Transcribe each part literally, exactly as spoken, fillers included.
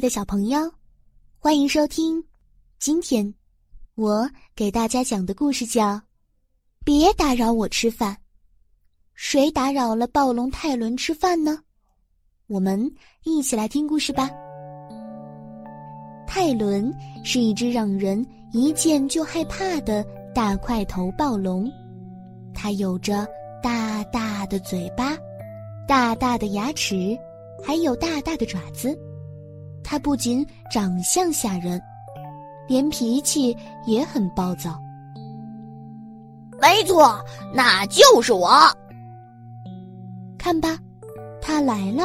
的小朋友，欢迎收听。今天我给大家讲的故事叫《别打扰我吃饭》。谁打扰了暴龙泰伦吃饭呢？我们一起来听故事吧。泰伦是一只让人一见就害怕的大块头暴龙，它有着大大的嘴巴、大大的牙齿，还有大大的爪子。它不仅长相吓人，连脾气也很暴躁。 没错，那就是我。 看吧，他来了。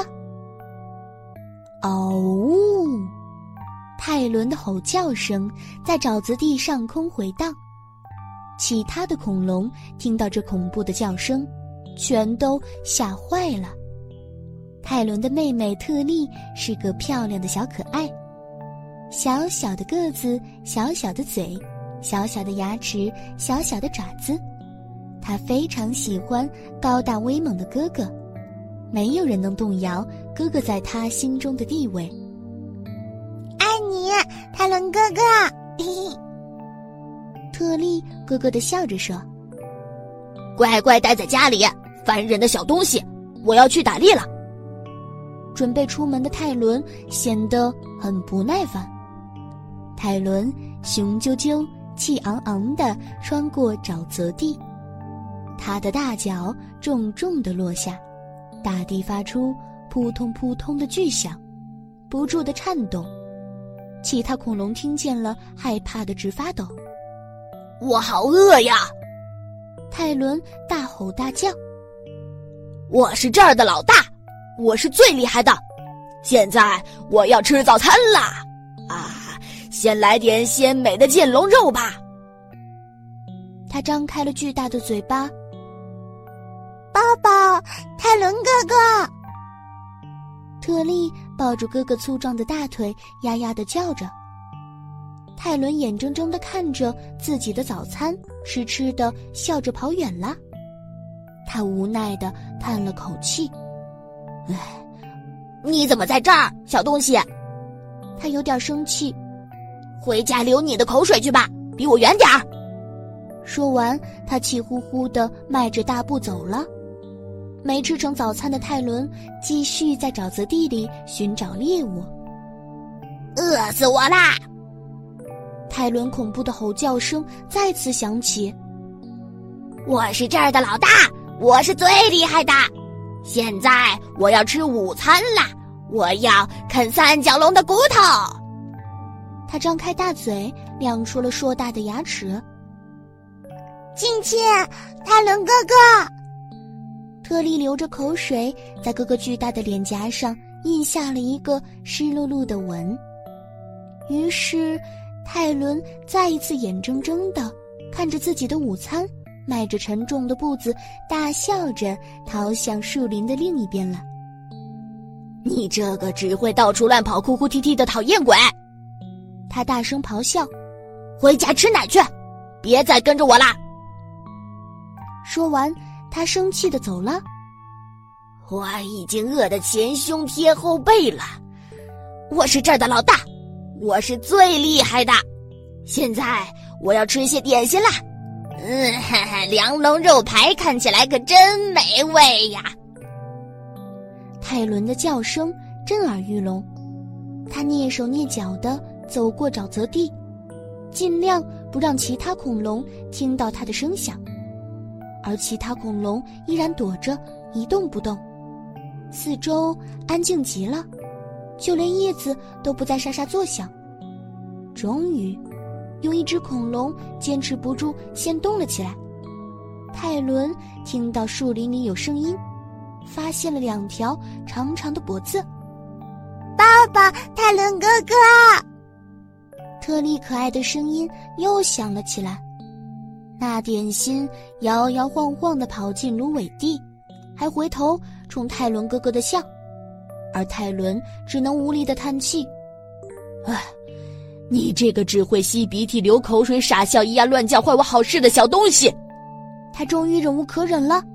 嗷呜！泰伦的吼叫声在沼泽地上空回荡，其他的恐龙听到这恐怖的叫声，全都吓坏了。泰伦的妹妹特莉是个漂亮的小可爱，小小的个子，小小的嘴，小小的牙齿，小小的爪子。她非常喜欢高大威猛的哥哥，没有人能动摇哥哥在她心中的地位。 爱你，泰伦哥哥。嘿嘿。 特莉咯咯地笑着说： 乖乖待在家里，烦人的小东西，我要去打猎了。 准备出门的泰伦显得很不耐烦。泰伦雄赳赳、气昂昂地穿过沼泽地，他的大脚重重地落下，大地发出扑通扑通的巨响，不住地颤动。其他恐龙听见了，害怕得直发抖。 我好饿呀！ 泰伦大吼大叫： 我是这儿的老大，我是最厉害的，现在我要吃早餐啦！啊，先来点鲜美的剑龙肉吧。 他张开了巨大的嘴巴。 抱抱，泰伦哥哥。 特莉抱住哥哥粗壮的大腿，呀呀地叫着。泰伦眼睁睁地看着自己的早餐，痴痴地笑着跑远了。他无奈地叹了口气。 唉，你怎么在这儿，小东西？ 他有点生气。 回家流你的口水去吧，离我远点儿。 说完，他气呼呼地迈着大步走了。没吃成早餐的泰伦继续在沼泽地里寻找猎物。 饿死我啦！ 泰伦恐怖的吼叫声再次响起。 我是这儿的老大，我是最厉害的，现在我要吃午餐啦！我要啃三角龙的骨头。 他张开大嘴，亮出了硕大的牙齿。 亲亲，泰伦哥哥。 特莉流着口水，在哥哥巨大的脸颊上印下了一个湿漉漉的吻。于是泰伦再一次眼睁睁地看着自己的午餐，迈着沉重的步子，大笑着逃向树林的另一边了。 你这个只会到处乱跑、哭哭啼啼的讨厌鬼！ 他大声咆哮： 回家吃奶去，别再跟着我啦！ 说完，他生气地走了。 我已经饿得前胸贴后背了，我是这儿的老大，我是最厉害的，现在我要吃些点心啦。嗯，哈哈，凉龙肉排看起来可真美味呀！ 泰伦的叫声震耳欲聋，他蹑手蹑脚地走过沼泽地，尽量不让其他恐龙听到他的声响。而其他恐龙依然躲着，一动不动，四周安静极了，就连叶子都不再沙沙作响。终于，有一只恐龙坚持不住，先动了起来。泰伦听到树林里有声音，发现了两条长长的脖子。 抱抱，泰伦哥哥。 特莉可爱的声音又响了起来。那点心摇摇晃晃地跑进芦苇地，还回头冲泰伦哥哥的笑，而泰伦只能无力地叹气： 唉，你这个只会吸鼻涕、流口水、傻笑、咿呀乱叫、坏我好事的小东西！ 他终于忍无可忍了。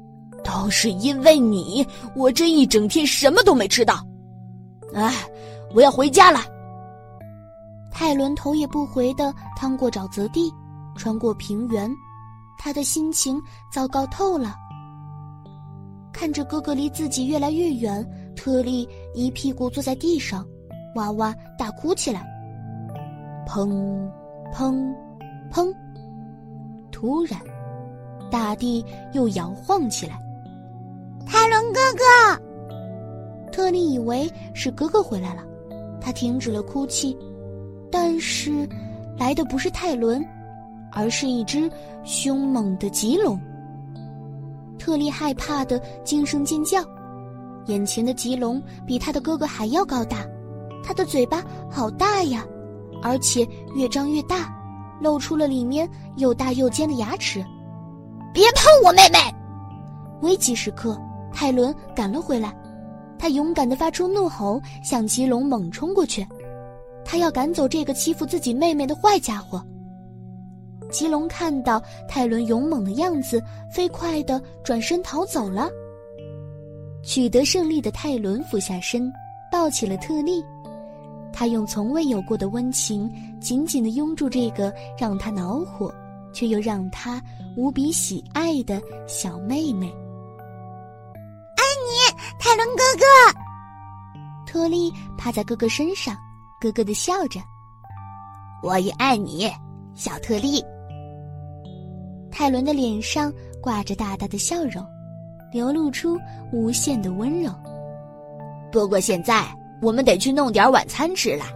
都是因为你，我这一整天什么都没吃到。唉， 我要回家了。 泰伦头也不回地趟过沼泽地，穿过平原，他的心情糟糕透了。看着哥哥离自己越来越远，特利一屁股坐在地上，哇哇大哭起来。砰砰砰！突然，大地又摇晃起来。 泰伦哥哥！ 特利以为是哥哥回来了，他停止了哭泣，但是来的不是泰伦，而是一只凶猛的棘龙。特利害怕的惊声尖叫，眼前的棘龙比他的哥哥还要高大，他的嘴巴好大呀，而且越张越大，露出了里面又大又尖的牙齿。 别碰我妹妹！ 危急时刻，泰伦赶了回来，他勇敢地发出怒吼，向棘龙猛冲过去，他要赶走这个欺负自己妹妹的坏家伙。棘龙看到泰伦勇猛的样子，飞快地转身逃走了。取得胜利的泰伦俯下身，抱起了特利，他用从未有过的温情紧紧地拥住这个让他恼火却又让他无比喜爱的小妹妹。 爱你，泰伦哥哥！ 特利趴在哥哥身上，咯咯地笑着。 我也爱你，小特利。 泰伦的脸上挂着大大的笑容，流露出无限的温柔。 不过现在我们得去弄点晚餐吃了。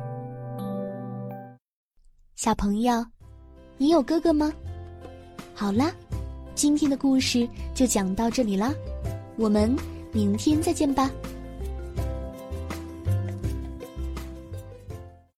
小朋友，你有哥哥吗？好啦，今天的故事就讲到这里啦，我们明天再见吧。